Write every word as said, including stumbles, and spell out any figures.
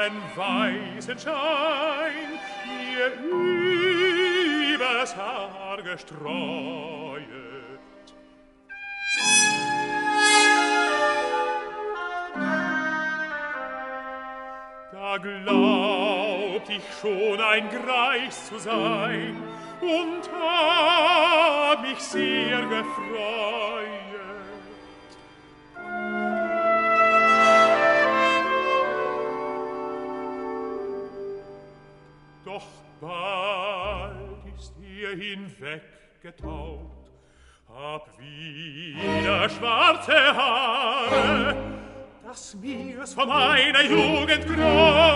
einen weißen Schein mir übers Haar gestreuet. Da glaubt ich schon ein Greis zu sein und hab mich sehr gefreut. Doch bald ist er hinweggetaucht, hab wieder schwarze Haare, dass mir's von meiner Jugend graut.